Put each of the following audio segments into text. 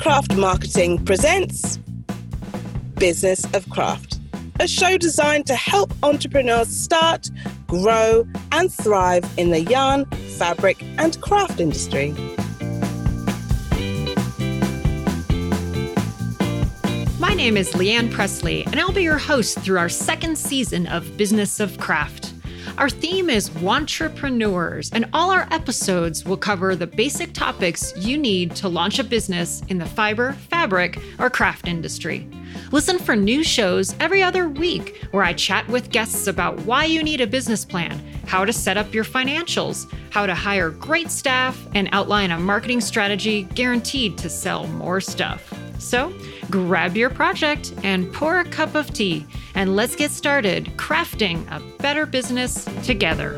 Craft Marketing presents Business of Craft, a show designed to help entrepreneurs start, grow, and thrive in the yarn, fabric, and craft industry. My name is Leanne Presley, and I'll be your host through our second season of Business of Craft. Our theme is Wantrepreneurs, and all our episodes will cover the basic topics you need to launch a business in the fiber, fabric, or craft industry. Listen for new shows every other week where I chat with guests about why you need a business plan, how to set up your financials, how to hire great staff, and outline a marketing strategy guaranteed to sell more stuff. So grab your project and pour a cup of tea, and let's get started crafting a better business together.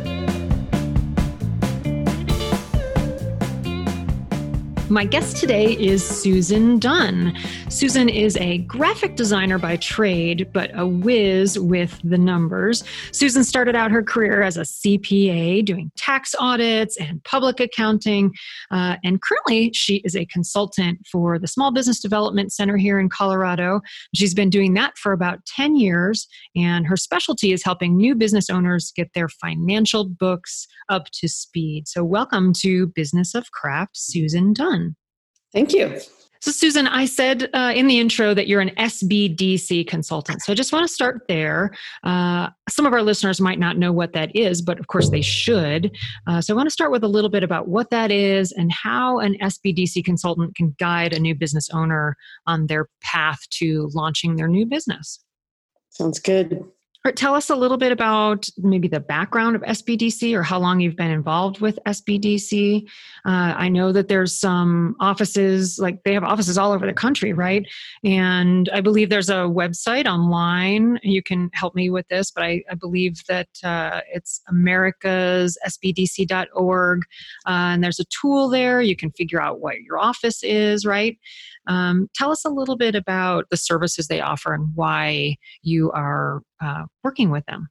My guest today is Susan Dunn. Susan is a graphic designer by trade, but a whiz with the numbers. Susan started out her career as a CPA doing tax audits and public accounting. And currently she is a consultant for the Small Business Development Center here in Colorado. She's been doing that for about 10 years. And her specialty is helping new business owners get their financial books up to speed. So welcome to Business of Craft, Susan Dunn. Thank you. So Susan, I said in the intro that you're an SBDC consultant. So I just want to start there. Some of our listeners might not know what that is, but of course they should. So I want to start with a little bit about what that is and how an SBDC consultant can guide a new business owner on their path to launching their new business. Sounds good. Tell us a little bit about maybe the background of SBDC or how long you've been involved with SBDC. I know that there's some offices, like they have offices all over the country, right? And I believe there's a website online. You can help me with this, but I believe that it's americassbdc.org. And there's a tool there. You can figure out what your office is, right? Tell us a little bit about the services they offer and why you are working with them.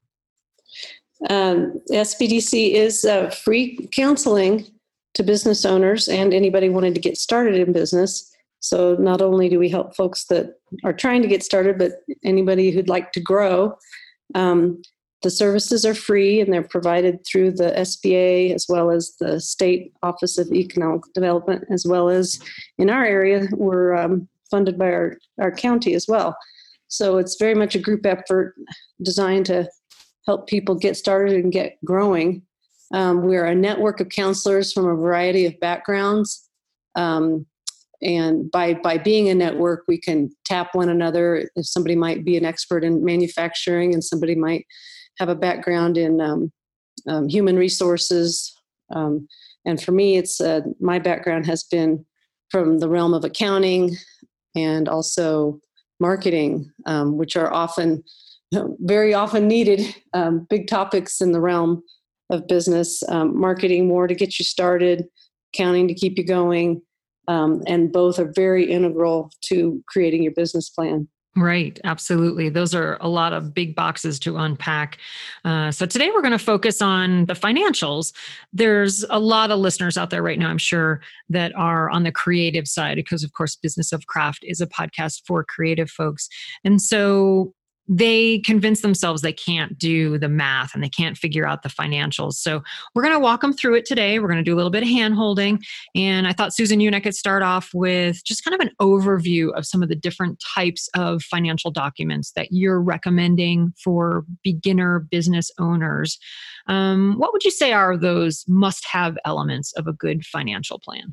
SBDC is free counseling to business owners and anybody wanting to get started in business. So not only do we help folks that are trying to get started, but anybody who'd like to grow. The services are free and they're provided through the SBA as well as the State Office of Economic Development, as well as in our area, we're funded by our county as well. So it's very much a group effort designed to help people get started and get growing. We're a network of counselors from a variety of backgrounds. And by being a network, we can tap one another. If somebody might be an expert in manufacturing and somebody might have a background in human resources. And for me, it's my background has been from the realm of accounting and also marketing, which are often, very often needed, big topics in the realm of business. Marketing more to get you started, accounting to keep you going, and both are very integral to creating your business plan. Right. Absolutely. Those are a lot of big boxes to unpack. So today we're going to focus on the financials. There's a lot of listeners out there right now, I'm sure, that are on the creative side because, of course, Business of Craft is a podcast for creative folks. And so they convince themselves they can't do the math and they can't figure out the financials. So we're going to walk them through it today. We're going to do a little bit of hand holding. And I thought, Susan, you and I could start off with just kind of an overview of some of the different types of financial documents that you're recommending for beginner business owners. What would you say are those must-have elements of a good financial plan?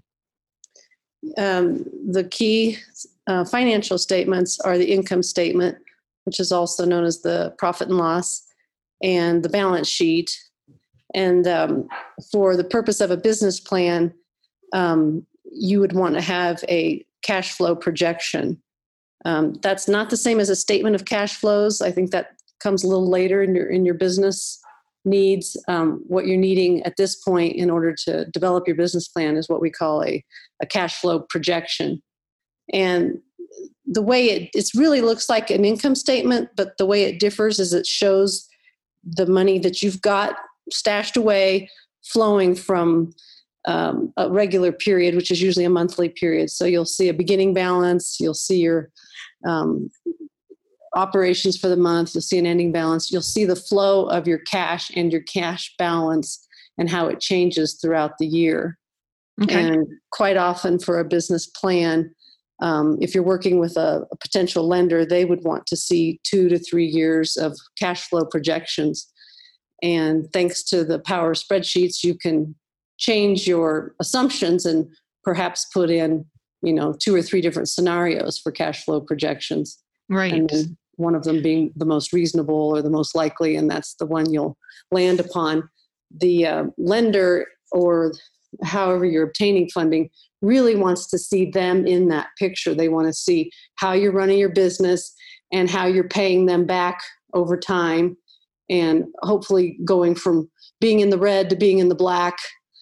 The key financial statements are the income statement, which is also known as the profit and loss, and the balance sheet. And for the purpose of a business plan, you would want to have a cash flow projection. That's not the same as a statement of cash flows. I think that comes a little later in your business needs. What you're needing at this point in order to develop your business plan is what we call a cash flow projection. And the way it really looks like an income statement, but the way it differs is it shows the money that you've got stashed away flowing from a regular period, which is usually a monthly period. So you'll see a beginning balance, you'll see your operations for the month, you'll see an ending balance, you'll see the flow of your cash and your cash balance and how it changes throughout the year. Okay. And quite often for a business plan, if you're working with a potential lender, they would want to see 2 to 3 years of cash flow projections. And thanks to the power of spreadsheets, you can change your assumptions and perhaps put in, 2 or 3 different scenarios for cash flow projections. Right. And then one of them being the most reasonable or the most likely, and that's the one you'll land upon. The lender, or however you're obtaining funding, really wants to see them in that picture. They want to see how you're running your business and how you're paying them back over time, and hopefully going from being in the red to being in the black,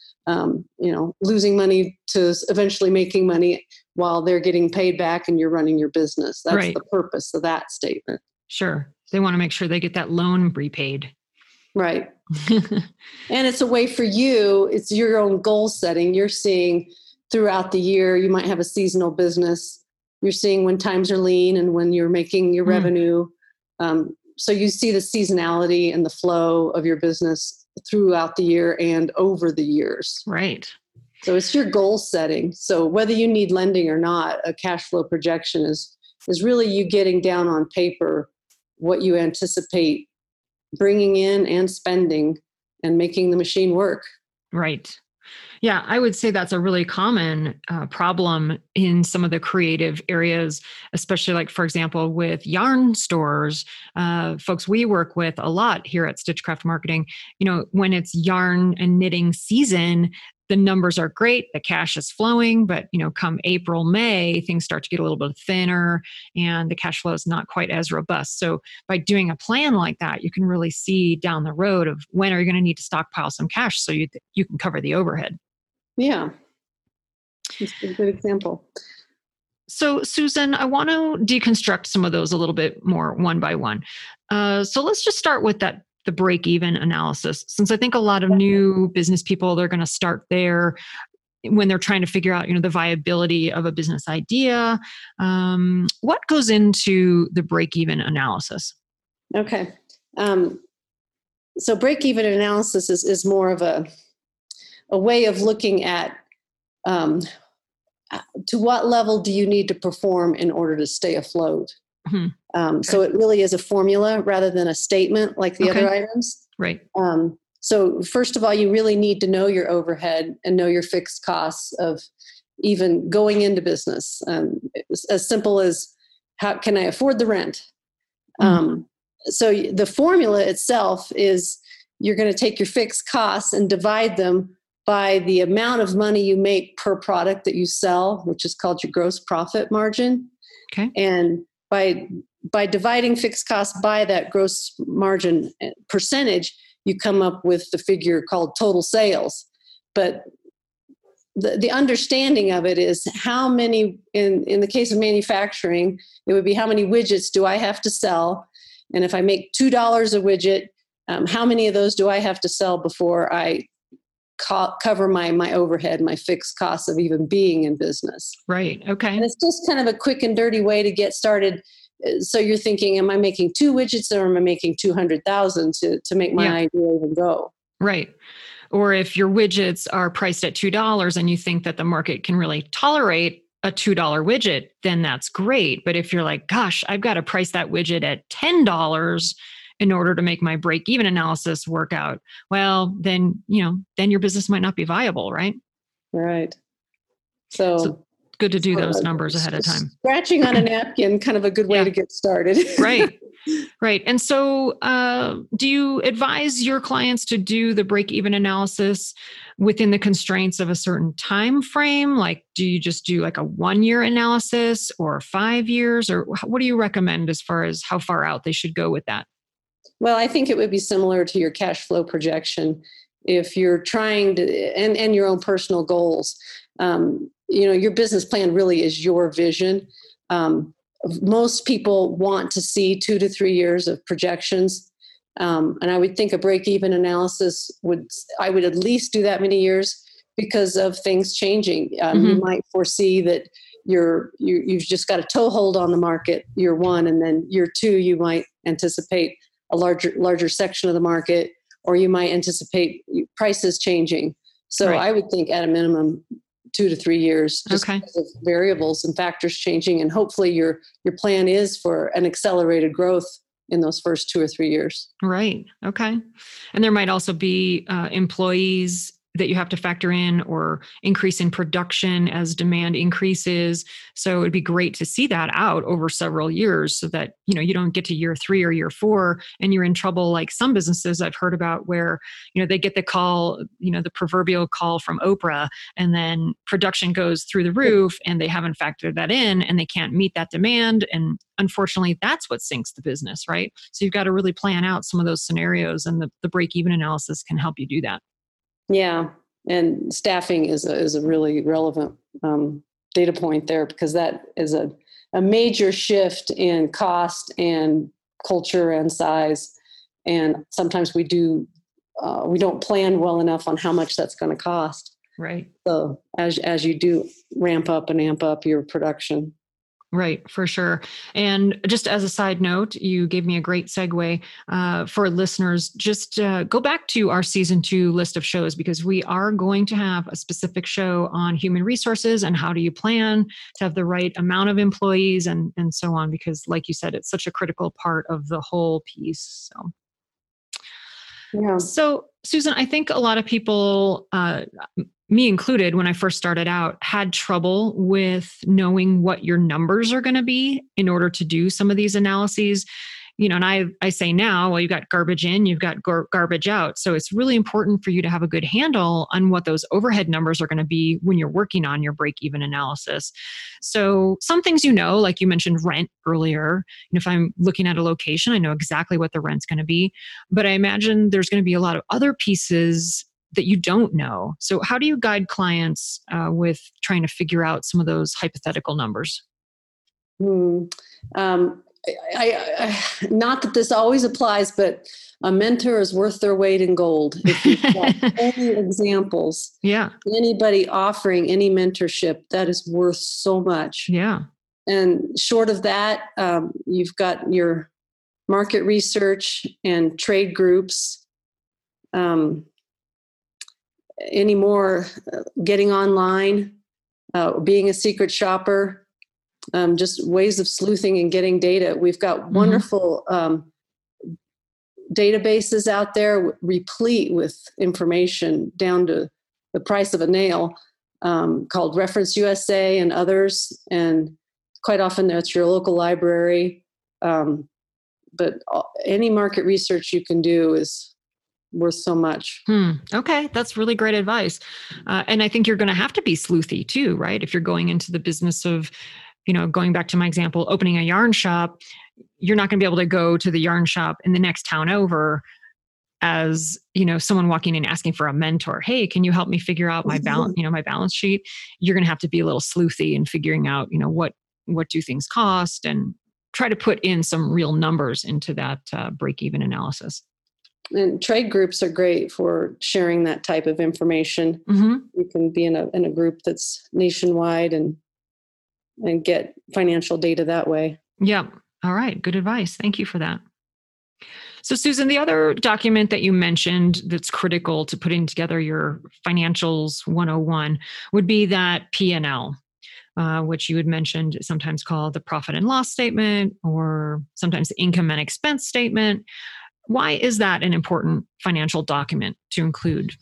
losing money to eventually making money while they're getting paid back and you're running your business. That's Right. the purpose of that statement. Sure. They want to make sure they get that loan repaid. Right. And it's a way for you, it's your own goal setting. You're seeing throughout the year, you might have a seasonal business. You're seeing when times are lean and when you're making your revenue. So you see the seasonality and the flow of your business throughout the year and over the years. Right. So it's your goal setting. So whether you need lending or not, a cash flow projection is really you getting down on paper what you anticipate bringing in and spending and making the machine work. Right. Yeah, I would say that's a really common problem in some of the creative areas, especially like, for example, with yarn stores, folks we work with a lot here at Stitchcraft Marketing. When it's yarn and knitting season, the numbers are great, the cash is flowing, but come April, May, things start to get a little bit thinner and the cash flow is not quite as robust. So by doing a plan like that, you can really see down the road of when are you going to need to stockpile some cash so you can cover the overhead. Yeah, that's a good example. So Susan, I want to deconstruct some of those a little bit more one by one. So let's just start with the break-even analysis, since I think a lot of new business people, they're going to start there when they're trying to figure out, the viability of a business idea. What goes into the break-even analysis? Okay. So break-even analysis is more of a way of looking at to what level do you need to perform in order to stay afloat. Okay. So it really is a formula rather than a statement like the other items. Right. So first of all, you really need to know your overhead and know your fixed costs of even going into business. As simple as how can I afford the rent? So the formula itself is you're going to take your fixed costs and divide them by the amount of money you make per product that you sell, which is called your gross profit margin. Okay. And by dividing fixed costs by that gross margin percentage, you come up with the figure called total sales. But the understanding of it is how many, in the case of manufacturing, it would be how many widgets do I have to sell? And if I make $2 a widget, how many of those do I have to sell before I cover my overhead, my fixed costs of even being in business? Right. Okay. And it's just kind of a quick and dirty way to get started. So you're thinking, am I making 2 widgets or am I making 200,000 to make my idea even go? Right. Or if your widgets are priced at $2 and you think that the market can really tolerate a $2 widget, then that's great. But if you're like, gosh, I've got to price that widget at $10 in order to make my break-even analysis work out, well, then your business might not be viable, right? Right. So good to do those numbers ahead of time. Scratching on a napkin, kind of a good way to get started. Right. Right. And so do you advise your clients to do the break-even analysis within the constraints of a certain time frame? Like, do you just do like a 1-year analysis or 5 years? Or what do you recommend as far as how far out they should go with that? Well, I think it would be similar to your cash flow projection. If you're trying to, and your own personal goals, your business plan really is your vision. Most people want to see 2 to 3 years of projections. And I would think a break-even analysis I would at least do that many years. because of things changing. You might foresee that you've just got a toehold on the market year one, and then year two, you might anticipate a larger section of the market, or you might anticipate prices changing. So I would think at a minimum 2 to 3 years, just because of variables and factors changing. And hopefully your plan is for an accelerated growth in those first 2 or 3 years. Right. Okay. And there might also be employees that you have to factor in, or increase in production as demand increases. So it'd be great to see that out over several years, so that, you don't get to year 3 or year 4 and you're in trouble, like some businesses I've heard about where, they get the call, the proverbial call from Oprah, and then production goes through the roof and they haven't factored that in and they can't meet that demand. And unfortunately, that's what sinks the business, right? So you've got to really plan out some of those scenarios, and the break-even analysis can help you do that. Yeah, and staffing is a really relevant data point there, because that is a major shift in cost and culture and size. And sometimes we don't plan well enough on how much that's going to cost. Right. So as you do ramp up and amp up your production. Right, for sure. And just as a side note, you gave me a great segue for listeners. Just go back to our season 2 list of shows, because we are going to have a specific show on human resources and how do you plan to have the right amount of employees and so on, because like you said, it's such a critical part of the whole piece. So. Yeah. So, Susan, I think a lot of people, me included, when I first started out, had trouble with knowing what your numbers are going to be in order to do some of these analyses. And I say now, well, you've got garbage in, you've got garbage out. So it's really important for you to have a good handle on what those overhead numbers are going to be when you're working on your break-even analysis. So some things, like you mentioned rent earlier. And if I'm looking at a location, I know exactly what the rent's going to be. But I imagine there's going to be a lot of other pieces that you don't know. So how do you guide clients with trying to figure out some of those hypothetical numbers? I not that this always applies, but a mentor is worth their weight in gold. If you've got any examples, anybody offering any mentorship, that is worth so much. Yeah. And short of that, you've got your market research and trade groups. Any more getting online, being a secret shopper. Just ways of sleuthing and getting data. We've got wonderful databases out there replete with information down to the price of a nail, called Reference USA and others. And quite often that's your local library. But any market research you can do is worth so much. Okay. That's really great advice. And I think you're going to have to be sleuthy too, right? If you're going into the business of, going back to my example, opening a yarn shop, you're not going to be able to go to the yarn shop in the next town over as, someone walking in asking for a mentor. Hey, can you help me figure out my balance, my balance sheet? You're going to have to be a little sleuthy in figuring out, what do things cost, and try to put in some real numbers into that break-even analysis. And trade groups are great for sharing that type of information. You can be in a group that's nationwide and get financial data that way. Yeah. All right. Good advice. Thank you for that. So, Susan, the other document that you mentioned that's critical to putting together your financials 101 would be that P&L, which you had mentioned is sometimes called the profit and loss statement, or sometimes the income and expense statement. Why is that an important financial document to include?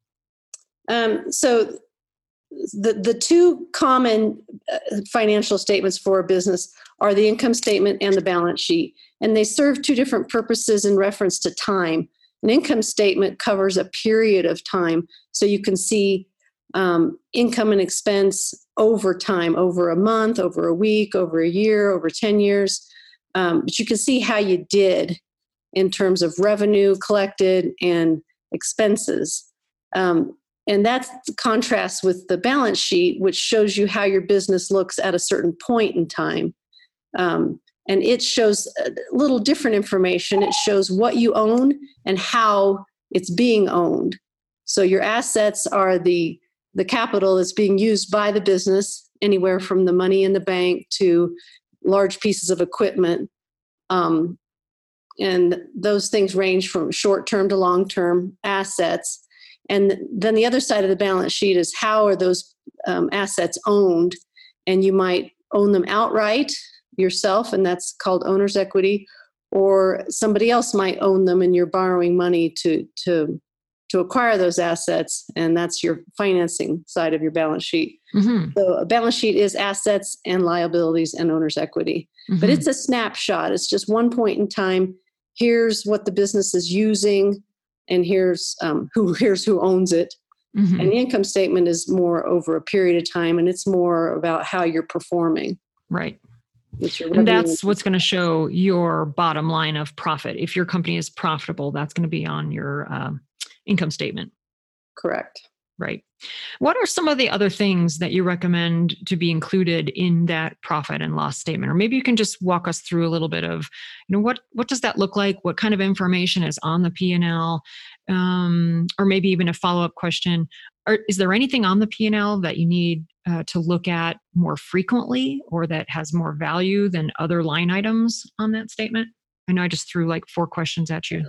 So the two common financial statements for a business are the income statement and the balance sheet. And they serve two different purposes in reference to time. An income statement covers a period of time. So you can see income and expense over time, over a month, over a week, over a year, over 10 years. But you can see how you did in terms of revenue collected and expenses. And that's the contrast with the balance sheet, which shows you how your business looks at a certain point in time. And it shows a little different information. It shows what you own and how it's being owned. So your assets are the the capital that's being used by the business, anywhere from the money in the bank to large pieces of equipment. And those things range from short-term to long-term assets. And then the other side of the balance sheet is how are those assets owned? And you might own them outright yourself, and that's called owner's equity, or somebody else might own them and you're borrowing money to acquire those assets, and that's your financing side of your balance sheet. Mm-hmm. So a balance sheet is assets and liabilities and owner's equity. Mm-hmm. But it's a snapshot. It's just one point in time. Here's what the business is using, and here's who owns it. Mm-hmm. And the income statement is more over a period of time, and it's more about how you're performing. Right. And that's what's going to show your bottom line of profit. If your company is profitable, that's going to be on your income statement. Correct. Right. What are some of the other things that you recommend to be included in that profit and loss statement? Or maybe you can just walk us through a little bit of, what does that look like? What kind of information is on the P&L? Or maybe even a follow-up question. Is there anything on the P&L that you need to look at more frequently, or that has more value than other line items on that statement? I know I just threw like 4 questions at you.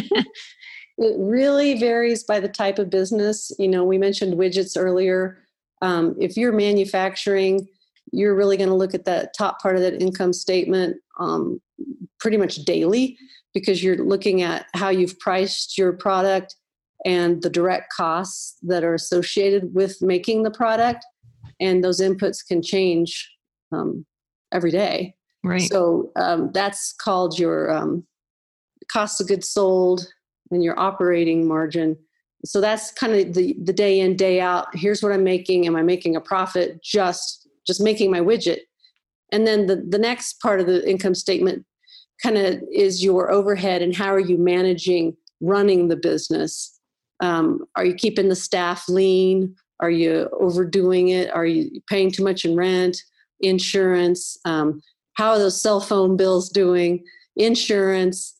It really varies by the type of business. We mentioned widgets earlier. If you're manufacturing, you're really going to look at that top part of that income statement pretty much daily, because you're looking at how you've priced your product and the direct costs that are associated with making the product. And those inputs can change every day. Right. So that's called your cost of goods sold and your operating margin. So that's kind of the day in, day out. Here's what I'm making. Am I making a profit just making my widget? And then the next part of the income statement kind of is your overhead and how are you managing running the business? Are you keeping the staff lean? Are you overdoing it? Are you paying too much in rent, insurance? How are those cell phone bills doing? Insurance.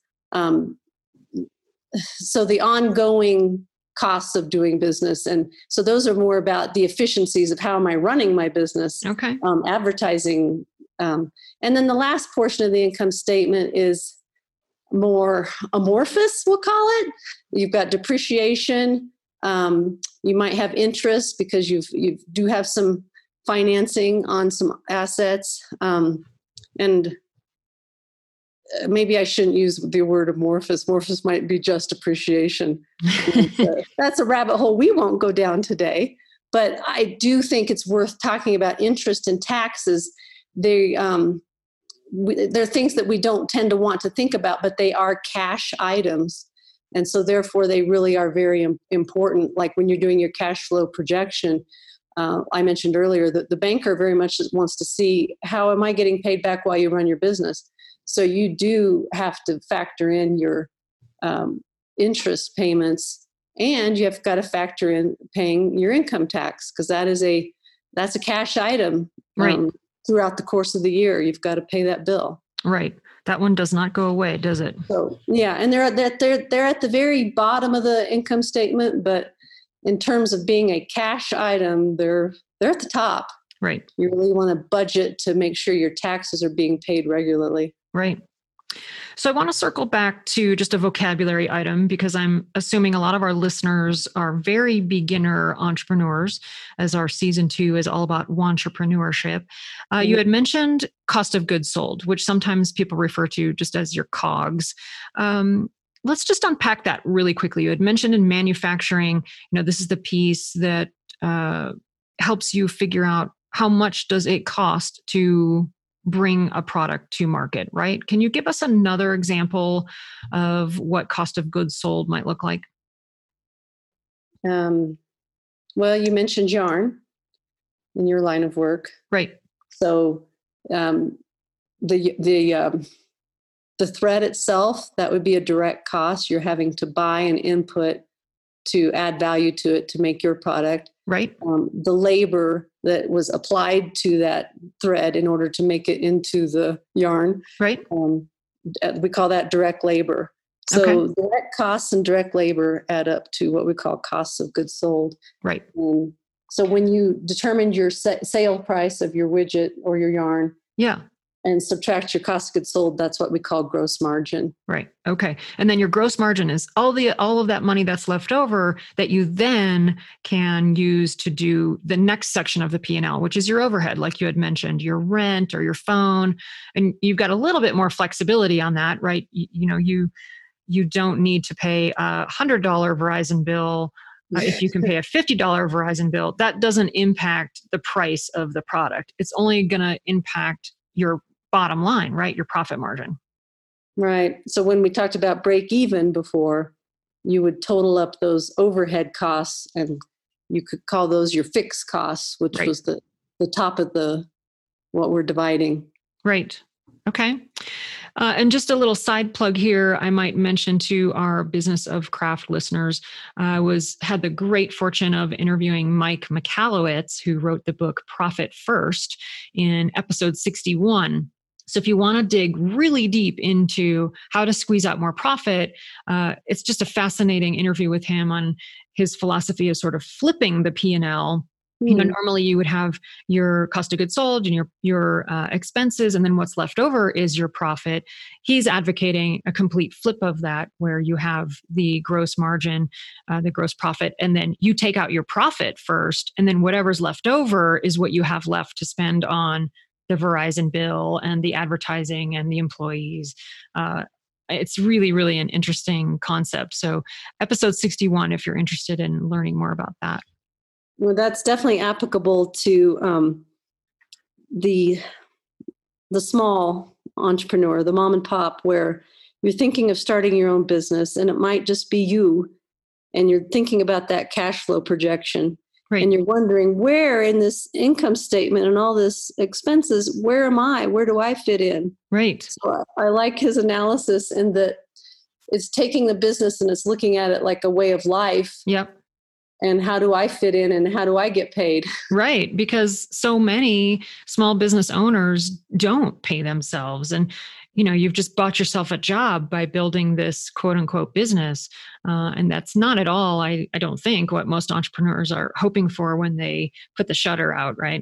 So the ongoing costs of doing business. And so those are more about the efficiencies of how am I running my business, Okay. Advertising. And then the last portion of the income statement is more amorphous, we'll call it. You've got depreciation. You might have interest because you do have some financing on some assets. And maybe I shouldn't use the word amorphous. Amorphous might be just appreciation. That's a rabbit hole we won't go down today. But I do think it's worth talking about interest and taxes. They're things that we don't tend to want to think about, but they are cash items. And so therefore, they really are very important. Like when you're doing your cash flow projection, I mentioned earlier that the banker very much wants to see, how am I getting paid back while you run your business? So you do have to factor in your interest payments, and you have got to factor in paying your income tax, because that's a cash item. Right. Throughout the course of the year, you've got to pay that bill. Right. That one does not go away, does it? So yeah, and they're at the very bottom of the income statement, but in terms of being a cash item, they're at the top. Right. You really want to budget to make sure your taxes are being paid regularly. Right. So I want to circle back to just a vocabulary item, because I'm assuming a lot of our listeners are very beginner entrepreneurs, as our season 2 is all about entrepreneurship. You had mentioned cost of goods sold, which sometimes people refer to just as your COGS. Let's just unpack that really quickly. You had mentioned in manufacturing, this is the piece that helps you figure out how much does it cost to bring a product to market, right? Can you give us another example of what cost of goods sold might look like? Well, you mentioned yarn in your line of work. Right. So the thread itself, that would be a direct cost. You're having to buy an input to add value to it to make your product. Right. The labor that was applied to that thread in order to make it into the yarn. Right. We call that direct labor. So direct costs and direct labor add up to what we call costs of goods sold. Right. So when you determined your sale price of your widget or your yarn, Yeah. and subtract your cost of goods sold, that's what we call gross margin. Right. Okay. And then your gross margin is all of that money that's left over that you then can use to do the next section of the P&L, which is your overhead, like you had mentioned, your rent or your phone. And you've got a little bit more flexibility on that, right? You don't need to pay $100 Verizon bill. If you can pay a $50 Verizon bill, that doesn't impact the price of the product. It's only going to impact your bottom line, right? Your profit margin. Right. So when we talked about break even before, you would total up those overhead costs, and you could call those your fixed costs, which was the top of what we're dividing. Right. Okay. And just a little side plug here, I might mention to our Business of Craft listeners, I had the great fortune of interviewing Mike Michalowicz, who wrote the book Profit First, in episode 61. So if you want to dig really deep into how to squeeze out more profit, it's just a fascinating interview with him on his philosophy of sort of flipping the P&L. Normally you would have your cost of goods sold and your expenses, and then what's left over is your profit. He's advocating a complete flip of that, where you have the gross margin, the gross profit, and then you take out your profit first, and then whatever's left over is what you have left to spend on the Verizon bill and the advertising and the employees. It's really, really an interesting concept. So episode 61, if you're interested in learning more about that. Well, that's definitely applicable to the small entrepreneur, the mom and pop, where you're thinking of starting your own business, and it might just be you, and you're thinking about that cash flow projection. Right. And you're wondering, where in this income statement and all this expenses, where am I? Where do I fit in? Right. So I like his analysis in that it's taking the business and it's looking at it like a way of life. Yep. And how do I fit in and how do I get paid? Right. Because so many small business owners don't pay themselves. And, you've just bought yourself a job by building this quote unquote business. And that's not at all, I don't think, what most entrepreneurs are hoping for when they put the shutter out, right?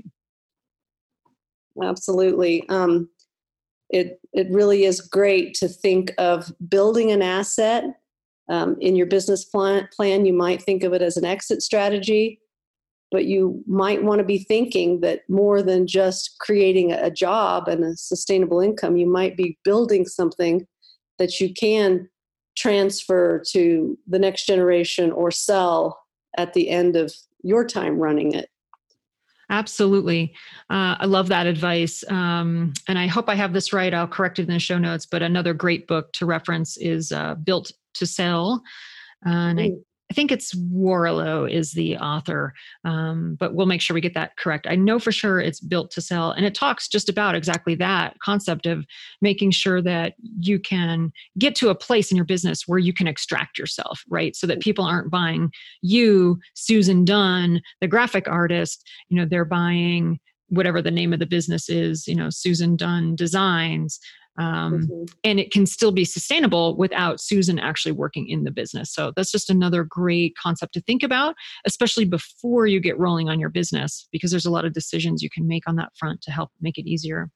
Absolutely. It really is great to think of building an asset. In your business plan, you might think of it as an exit strategy, but you might want to be thinking that more than just creating a job and a sustainable income, you might be building something that you can transfer to the next generation or sell at the end of your time running it. Absolutely. I love that advice. And I hope I have this right. I'll correct it in the show notes, but another great book to reference is Built to Sell. And I think it's Warlow is the author, but we'll make sure we get that correct. I know for sure it's Built to Sell, and it talks just about exactly that concept of making sure that you can get to a place in your business where you can extract yourself, right? So that people aren't buying you, Susan Dunn, the graphic artist, they're buying whatever the name of the business is, Susan Dunn Designs. And it can still be sustainable without Susan actually working in the business. So that's just another great concept to think about, especially before you get rolling on your business, because there's a lot of decisions you can make on that front to help make it easier.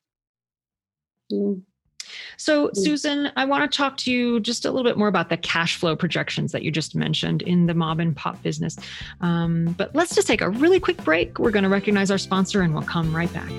So Susan, I want to talk to you just a little bit more about the cash flow projections that you just mentioned in the mom and pop business. But let's just take a really quick break. We're going to recognize our sponsor and we'll come right back.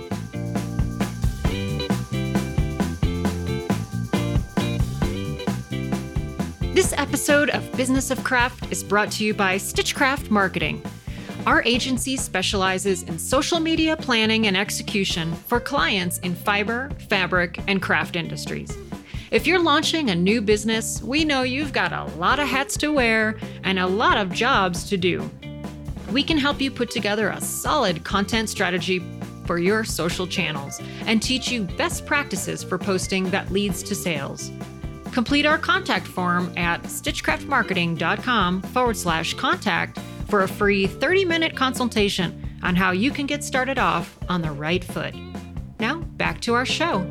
This episode of Business of Craft is brought to you by Stitchcraft Marketing. Our agency specializes in social media planning and execution for clients in fiber, fabric, and craft industries. If you're launching a new business, we know you've got a lot of hats to wear and a lot of jobs to do. We can help you put together a solid content strategy for your social channels and teach you best practices for posting that leads to sales. Complete our contact form at stitchcraftmarketing.com/contact for a free 30-minute consultation on how you can get started off on the right foot. Now, back to our show.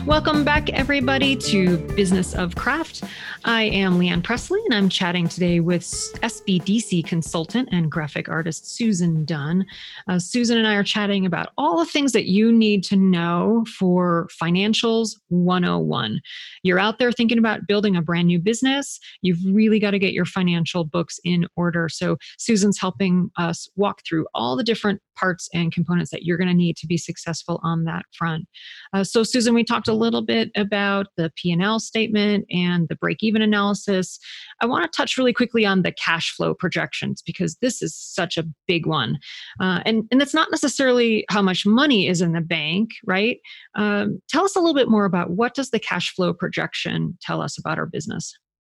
Welcome back, everybody, to Business of Craft. I am Leanne Presley, and I'm chatting today with SBDC consultant and graphic artist Susan Dunn. Susan and I are chatting about all the things that you need to know for Financials 101. You're out there thinking about building a brand new business. You've really got to get your financial books in order. So Susan's helping us walk through all the different parts and components that you're going to need to be successful on that front. So Susan, we talked a little bit about the P&L statement and the break-even analysis. I want to touch really quickly on the cash flow projections because this is such a big one. And it's not necessarily how much money is in the bank, right? Tell us a little bit more about what does the cash flow projection tell us about our business?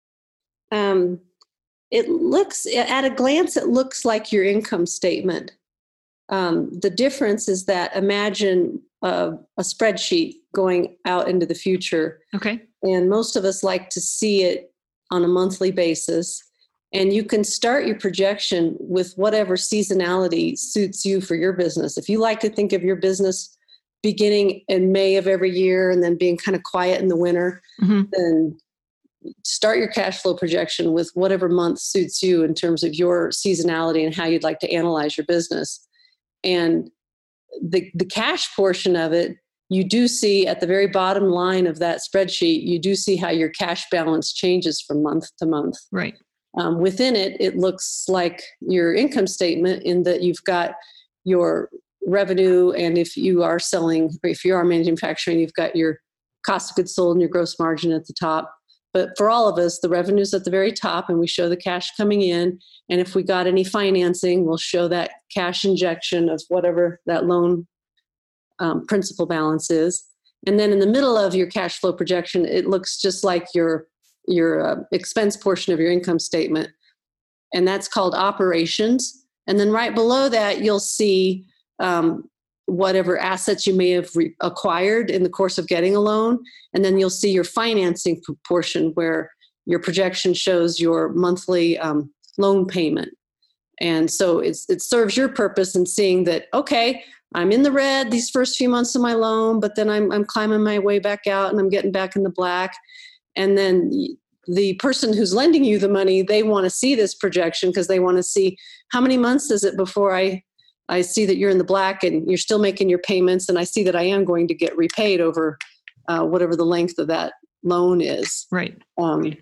It looks, at a glance, it looks like your income statement. The difference is that imagine a spreadsheet going out into the future. Okay. And most of us like to see it on a monthly basis. And you can start your projection with whatever seasonality suits you for your business. If you like to think of your business beginning in May of every year and then being kind of quiet in the winter, then start your cash flow projection with whatever month suits you in terms of your seasonality and how you'd like to analyze your business. And the cash portion of it, you do see at the very bottom line of that spreadsheet, you do see how your cash balance changes from month to month. Right. Within it, it looks like your income statement in that you've got your revenue, and if you are selling, or if you are manufacturing, you've got your cost of goods sold and your gross margin at the top. But for all of us, the revenue's at the very top and we show the cash coming in. And if we got any financing, we'll show that cash injection of whatever that loan principal balance is. And then in the middle of your cash flow projection, it looks just like your expense portion of your income statement. And that's called operations. And then right below that, you'll see whatever assets you may have acquired in the course of getting a loan. And then you'll see your financing portion where your projection shows your monthly loan payment. And so it serves your purpose in seeing that, okay, I'm in the red these first few months of my loan, but then I'm climbing my way back out and I'm getting back in the black. And then the person who's lending you the money, they want to see this projection because they want to see how many months is it before I see that you're in the black and you're still making your payments, and I see that I am going to get repaid over whatever the length of that loan is. Right. And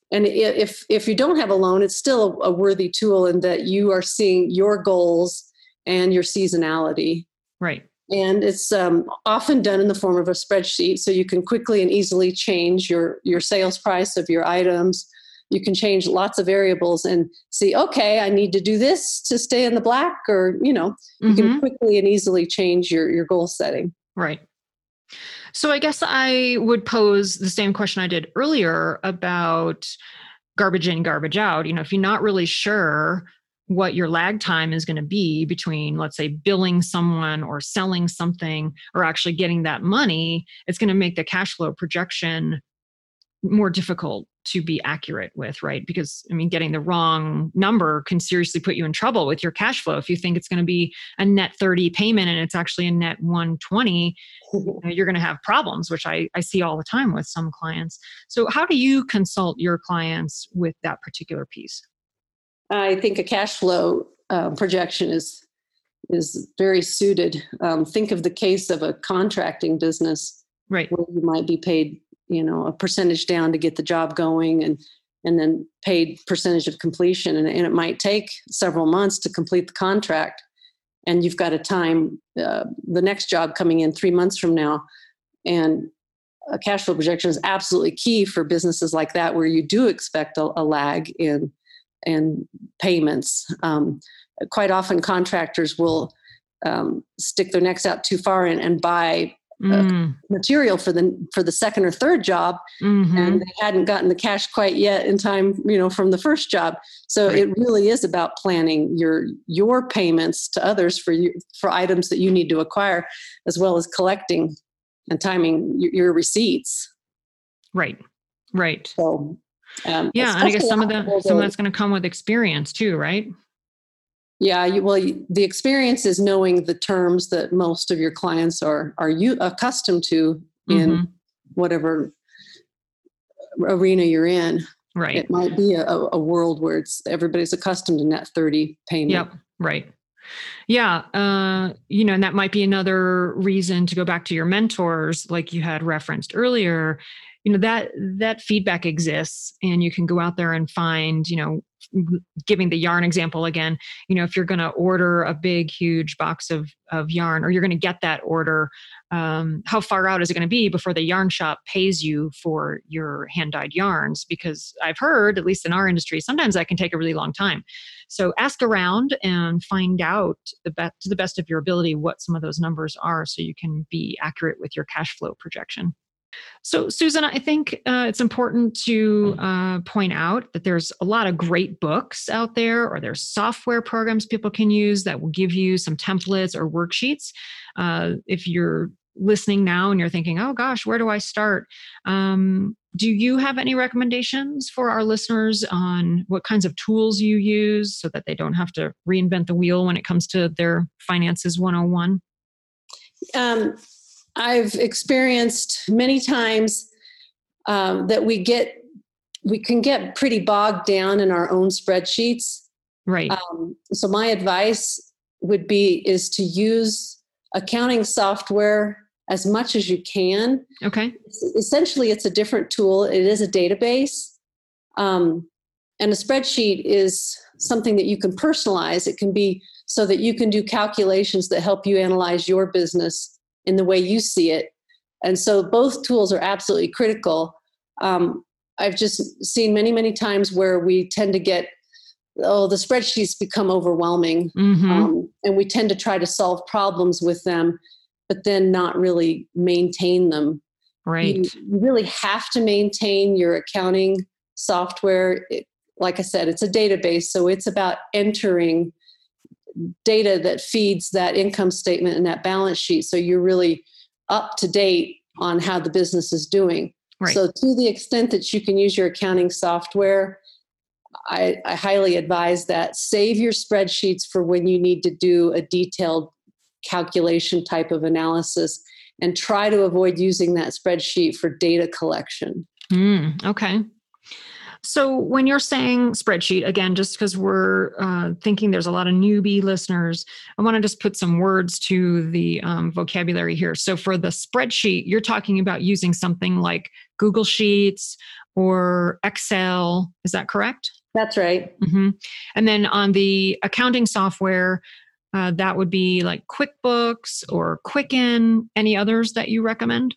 if you don't have a loan, it's still a worthy tool in that you are seeing your goals and your seasonality. Right. And it's often done in the form of a spreadsheet, so you can quickly and easily change your sales price of your items. You can change lots of variables and see, okay, I need to do this to stay in the black, or, you can quickly and easily change your goal setting. Right. So I guess I would pose the same question I did earlier about garbage in, garbage out. If you're not really sure what your lag time is going to be between, let's say, billing someone or selling something or actually getting that money, it's going to make the cash flow projection more difficult to be accurate with, right? Because, getting the wrong number can seriously put you in trouble with your cash flow. If you think it's going to be a net 30 payment and it's actually a net 120, you're going to have problems, which I see all the time with some clients. So how do you consult your clients with that particular piece? I think a cash flow projection is very suited. Think of the case of a contracting business, right, where you might be paid a percentage down to get the job going and then paid percentage of completion. And it might take several months to complete the contract. And you've got a time, the next job coming in 3 months from now. And a cash flow projection is absolutely key for businesses like that, where you do expect a lag in payments. Quite often contractors will stick their necks out too far and buy material for the second or third job, and they hadn't gotten the cash quite yet in time, from the first job. So It really is about planning your payments to others for items that you need to acquire, as well as collecting and timing your receipts. Right. So, and I guess some of that's going to come with experience too, right? Yeah, the experience is knowing the terms that most of your clients are you accustomed to in whatever arena you're in. Right. It might be a world where everybody's accustomed to net 30 payment. Yep. Right. Yeah. And that might be another reason to go back to your mentors, like you had referenced earlier. That feedback exists, and you can go out there and find, giving the yarn example again, if you're going to order a big, huge box of yarn, or you're going to get that order, how far out is it going to be before the yarn shop pays you for your hand-dyed yarns? Because I've heard, at least in our industry, sometimes that can take a really long time. So ask around and find out to the best of your ability what some of those numbers are, so you can be accurate with your cash flow projection. So, Susan, I think it's important to point out that there's a lot of great books out there, or there's software programs people can use that will give you some templates or worksheets. If you're listening now and you're thinking, oh gosh, where do I start? Do you have any recommendations for our listeners on what kinds of tools you use so that they don't have to reinvent the wheel when it comes to their finances 101? I've experienced many times that we can get pretty bogged down in our own spreadsheets. Right. So my advice is to use accounting software as much as you can. Okay. Essentially, it's a different tool. It is a database. And a spreadsheet is something that you can personalize. It can be so that you can do calculations that help you analyze your business in the way you see it. And so both tools are absolutely critical. I've just seen many, many times where we tend to get, the spreadsheets become overwhelming. Mm-hmm. And we tend to try to solve problems with them, but then not really maintain them. Right. You really have to maintain your accounting software. Like I said, it's a database, so it's about entering data that feeds that income statement and that balance sheet. So you're really up to date on how the business is doing. Right. So to the extent that you can use your accounting software, I highly advise that. Save your spreadsheets for when you need to do a detailed calculation type of analysis, and try to avoid using that spreadsheet for data collection. Okay. So when you're saying spreadsheet, again, just because we're thinking there's a lot of newbie listeners, I want to just put some words to the vocabulary here. So for the spreadsheet, you're talking about using something like Google Sheets or Excel. Is that correct? That's right. Mm-hmm. And then on the accounting software, that would be like QuickBooks or Quicken. Any others that you recommend?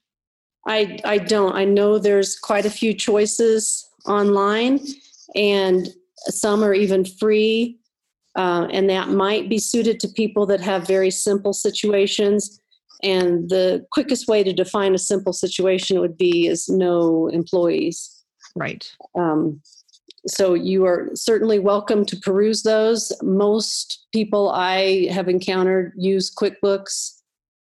I don't. I know there's quite a few choices online, and some are even free, and that might be suited to people that have very simple situations. And the quickest way to define a simple situation would be is no employees. Right. So you are certainly welcome to peruse those. Most people I have encountered use QuickBooks.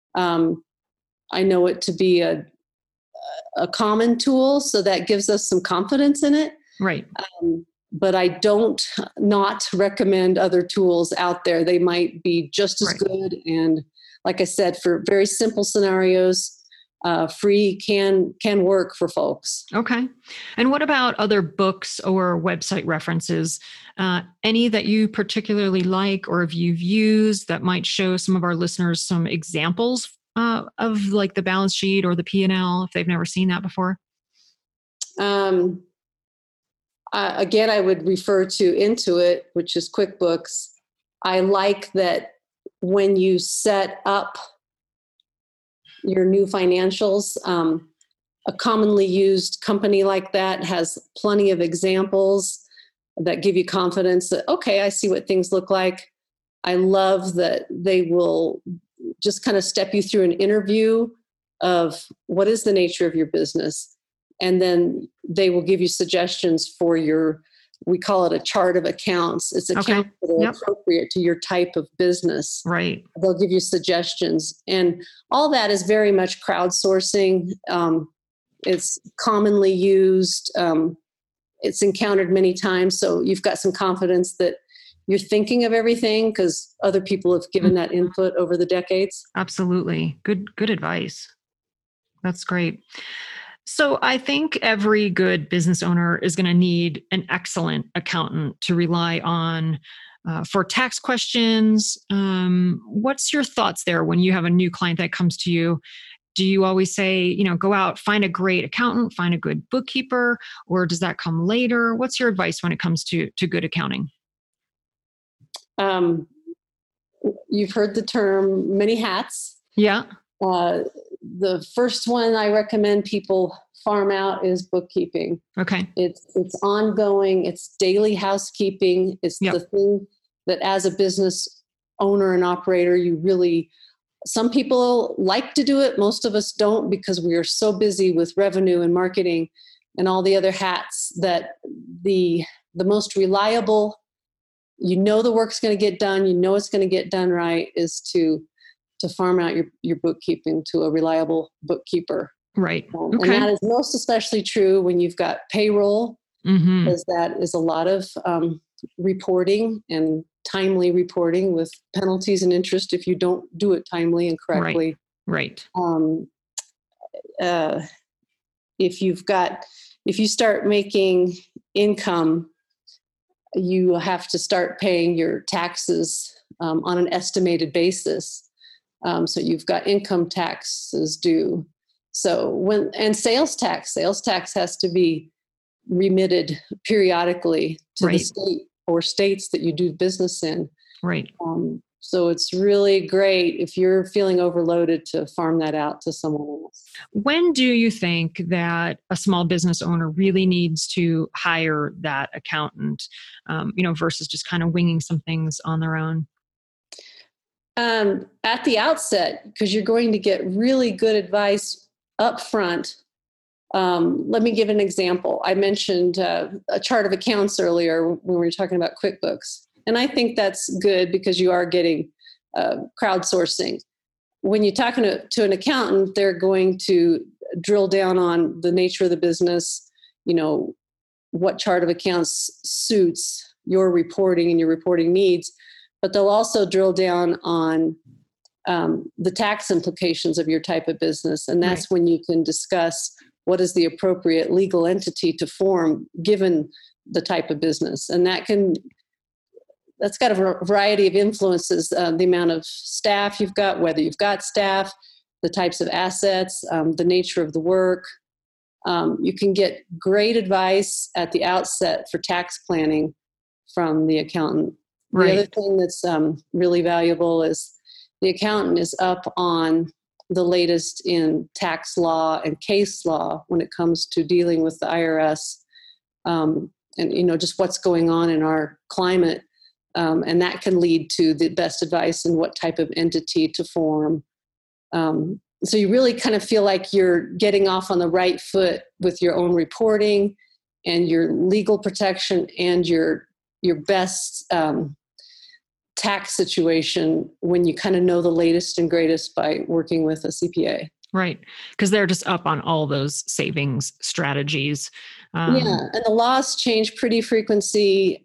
I know it to be a common tool, so that gives us some confidence in it. Right. But I don't not recommend other tools out there. They might be just as good. And like I said, for very simple scenarios, free can work for folks. Okay. And what about other books or website references? Any that you particularly like, or if you've used, that might show some of our listeners some examples of like the balance sheet or the P&L if they've never seen that before? Again, I would refer to Intuit, which is QuickBooks. I like that when you set up your new financials, a commonly used company like that has plenty of examples that give you confidence that, okay, I see what things look like. I love that they will just kind of step you through an interview of what is the nature of your business. And then they will give you suggestions for we call it a chart of accounts. It's accounts that are appropriate to your type of business. Right. They'll give you suggestions. And all that is very much crowdsourcing. It's commonly used. It's encountered many times. So you've got some confidence that you're thinking of everything because other people have given that input over the decades. Absolutely. Good advice. That's great. So I think every good business owner is going to need an excellent accountant to rely on for tax questions. What's your thoughts there when you have a new client that comes to you? Do you always say, go out, find a great accountant, find a good bookkeeper, or does that come later? What's your advice when it comes to good accounting? You've heard the term many hats. Yeah. The first one I recommend people farm out is bookkeeping. Okay. It's ongoing. It's daily housekeeping. It's the thing that as a business owner and operator, some people like to do it. Most of us don't, because we are so busy with revenue and marketing and all the other hats, that the most reliable, the work's going to get done, it's going to get done right, is to farm out your bookkeeping to a reliable bookkeeper. Right. Okay. And that is most especially true when you've got payroll, because that is a lot of reporting, and timely reporting with penalties and interest if you don't do it timely and correctly. Right. If you start making income, you have to start paying your taxes on an estimated basis. So you've got income taxes due. So sales tax has to be remitted periodically to the state or states that you do business in. Right. So it's really great if you're feeling overloaded to farm that out to someone else. When do you think that a small business owner really needs to hire that accountant, versus just kind of winging some things on their own? At the outset, because you're going to get really good advice up front. Let me give an example. I mentioned a chart of accounts earlier when we were talking about QuickBooks. And I think that's good because you are getting crowdsourcing. When you're talking to an accountant, they're going to drill down on the nature of the business, what chart of accounts suits your reporting and your reporting needs. But they'll also drill down on the tax implications of your type of business. And that's when you can discuss what is the appropriate legal entity to form given the type of business. And that's got a variety of influences, the amount of staff you've got, whether you've got staff, the types of assets, the nature of the work. You can get great advice at the outset for tax planning from the accountant. The other thing that's really valuable is the accountant is up on the latest in tax law and case law when it comes to dealing with the IRS, and just what's going on in our climate, and that can lead to the best advice in what type of entity to form. So you really kind of feel like you're getting off on the right foot with your own reporting and your legal protection and your best tax situation when you kind of know the latest and greatest by working with a CPA. Right. Because they're just up on all those savings strategies. And the laws change with frequency,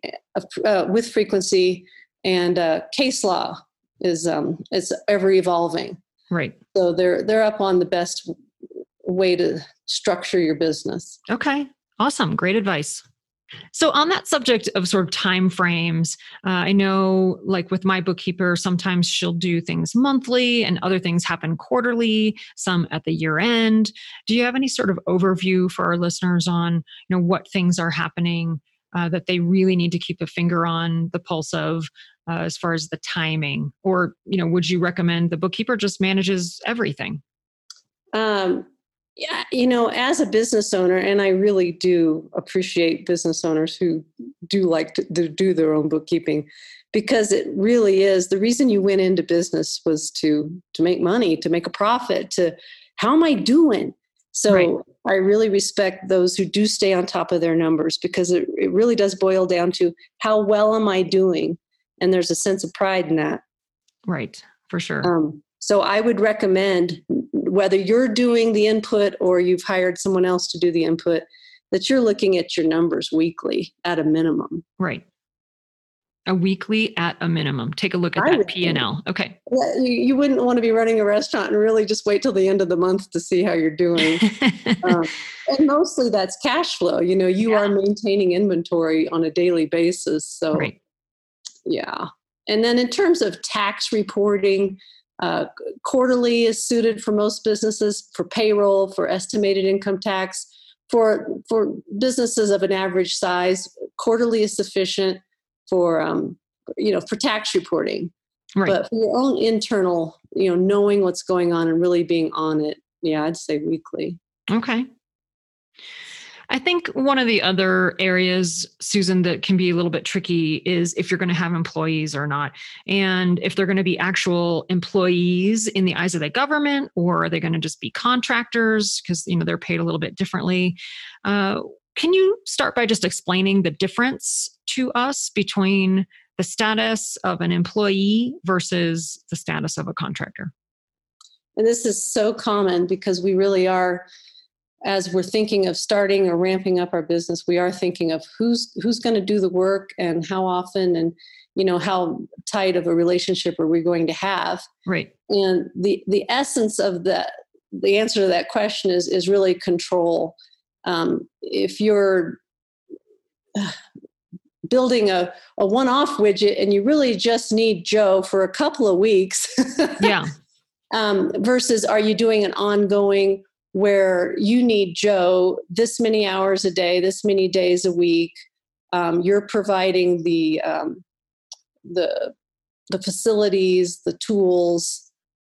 and case law is ever evolving. Right. So they're up on the best way to structure your business. Okay. Awesome. Great advice. So on that subject of sort of time frames, I know like with my bookkeeper, sometimes she'll do things monthly and other things happen quarterly, some at the year end. Do you have any sort of overview for our listeners on, what things are happening that they really need to keep a finger on the pulse of as far as the timing? Or, would you recommend the bookkeeper just manages everything? As a business owner, and I really do appreciate business owners who do like to do their own bookkeeping, because it really is the reason you went into business was to make money, to make a profit, how am I doing? So I really respect those who do stay on top of their numbers, because it really does boil down to how well am I doing? And there's a sense of pride in that. Right, for sure. So I would recommend, whether you're doing the input or you've hired someone else to do the input, that you're looking at your numbers weekly at a minimum. Right. A weekly at a minimum. Take a look at that P&L. Okay. Yeah, you wouldn't want to be running a restaurant and really just wait till the end of the month to see how you're doing. And mostly that's cash flow. You are maintaining inventory on a daily basis. So, right. Yeah. And then in terms of tax reporting, quarterly is suited for most businesses, for payroll, for estimated income tax. For businesses of an average size, quarterly is sufficient for tax reporting. Right. But for your own internal, knowing what's going on and really being on it, I'd say weekly. Okay. I think one of the other areas, Susan, that can be a little bit tricky is if you're going to have employees or not. And if they're going to be actual employees in the eyes of the government, or are they going to just be contractors because, they're paid a little bit differently. Can you start by just explaining the difference to us between the status of an employee versus the status of a contractor? And this is so common because we really are, as we're thinking of starting or ramping up our business, we are thinking of who's going to do the work and how often, and how tight of a relationship are we going to have. Right. And the essence of the answer to that question is really control. If you're building a one-off widget and you really just need Joe for a couple of weeks, yeah. Versus are you doing an ongoing where you need Joe this many hours a day, this many days a week. You're providing the facilities, the tools.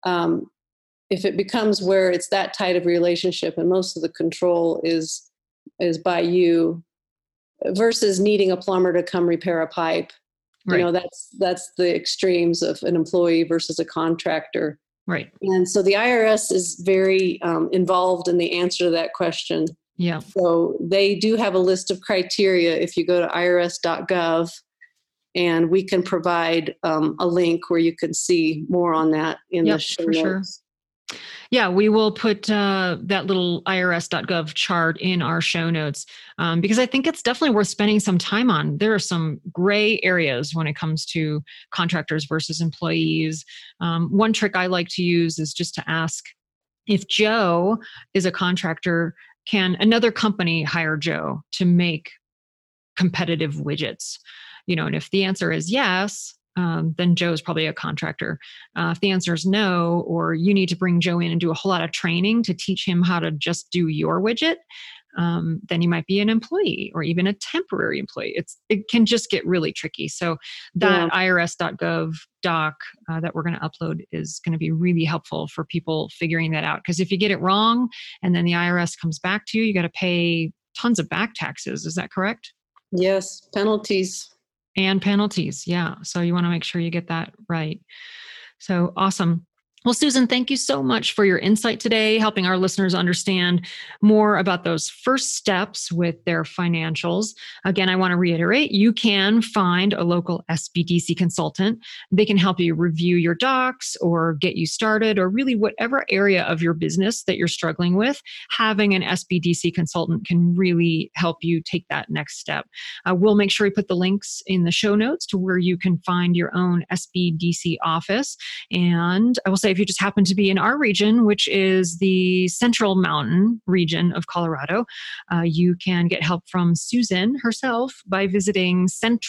If it becomes where it's that tight of a relationship and most of the control is by you, versus needing a plumber to come repair a pipe, right. That's the extremes of an employee versus a contractor. Right. And so the IRS is very involved in the answer to that question. Yeah. So they do have a list of criteria if you go to irs.gov, and we can provide a link where you can see more on that in the show notes. Sure. Yeah, we will put that little irs.gov chart in our show notes because I think it's definitely worth spending some time on. There are some gray areas when it comes to contractors versus employees. One trick I like to use is just to ask, if Joe is a contractor, can another company hire Joe to make competitive widgets? And if the answer is yes, then Joe's probably a contractor. If the answer is no, or you need to bring Joe in and do a whole lot of training to teach him how to just do your widget, then you might be an employee or even a temporary employee. It can just get really tricky. So that irs.gov doc that we're going to upload is going to be really helpful for people figuring that out. Because if you get it wrong and then the IRS comes back to you, you got to pay tons of back taxes. Is that correct? Yes, penalties. And penalties. Yeah. So you want to make sure you get that right. So awesome. Well, Susan, thank you so much for your insight today, helping our listeners understand more about those first steps with their financials. Again, I want to reiterate, you can find a local SBDC consultant. They can help you review your docs or get you started, or really whatever area of your business that you're struggling with. Having an SBDC consultant can really help you take that next step. We'll make sure we put the links in the show notes to where you can find your own SBDC office. And I will say, if you just happen to be in our region, which is the Central Mountain region of Colorado, you can get help from Susan herself by visiting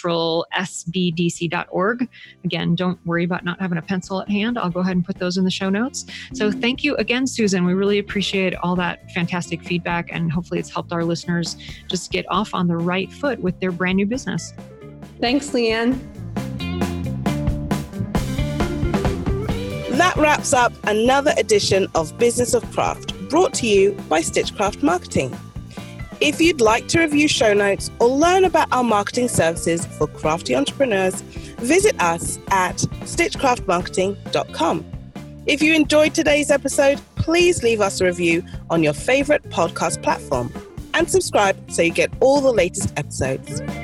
centralsbdc.org. Again, don't worry about not having a pencil at hand. I'll go ahead and put those in the show notes. So thank you again, Susan. We really appreciate all that fantastic feedback, and hopefully it's helped our listeners just get off on the right foot with their brand new business. Thanks, Leanne. That wraps up another edition of Business of Craft, brought to you by Stitchcraft Marketing. If you'd like to review show notes or learn about our marketing services for crafty entrepreneurs, visit us at stitchcraftmarketing.com. If you enjoyed today's episode, please leave us a review on your favorite podcast platform and subscribe so you get all the latest episodes.